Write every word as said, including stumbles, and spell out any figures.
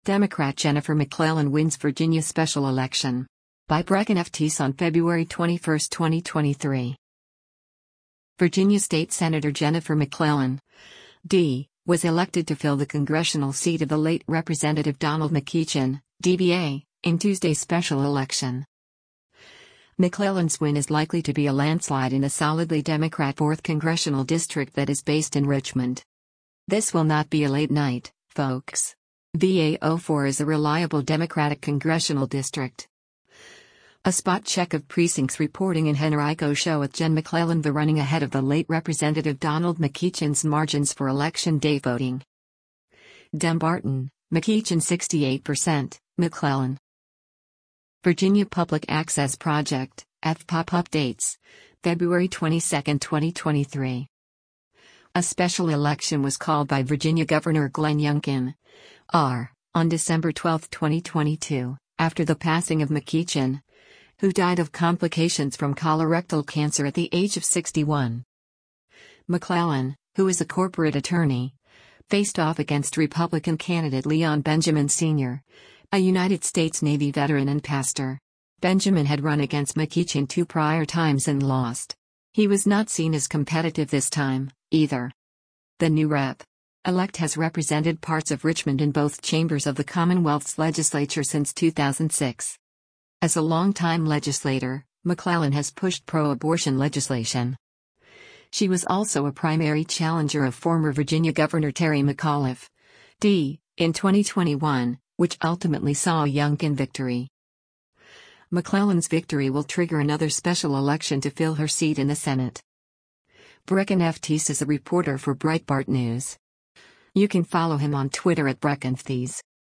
Democrat Jennifer McClellan wins Virginia special election. By Brecken F. Teese on February twenty-first, twenty twenty-three. Virginia State Senator Jennifer McClellan, D, was elected to fill the congressional seat of the late Representative Donald McEachin, D B A, in Tuesday's special election. McClellan's win is likely to be a landslide in a solidly Democrat fourth congressional district that is based in Richmond. This will not be a late night, folks. V A zero four is a reliable Democratic congressional district. A spot check of precincts reporting in Henrico show with Jen McClellan the running ahead of the late Representative Donald McEachin's margins for Election Day voting. Dumbarton, McEachin sixty-eight percent, McClellan. Virginia Public Access Project, F P O P updates, February twenty-second, twenty twenty-three. A special election was called by Virginia Governor Glenn Youngkin, R, on December twelfth, twenty twenty-two, after the passing of McEachin, who died of complications from colorectal cancer at the age of sixty-one. McClellan, who is a corporate attorney, faced off against Republican candidate Leon Benjamin Senior, a United States Navy veteran and pastor. Benjamin had run against McEachin two prior times and lost. He was not seen as competitive this time, either. The new Rep-elect has represented parts of Richmond in both chambers of the Commonwealth's legislature since two thousand six. As a longtime legislator, McClellan has pushed pro-abortion legislation. She was also a primary challenger of former Virginia Governor Terry McAuliffe, D, in twenty twenty-one, which ultimately saw a Youngkin victory. McClellan's victory will trigger another special election to fill her seat in the Senate. Brecken F. Teese is a reporter for Breitbart News. You can follow him on Twitter at Brecken F. Teese.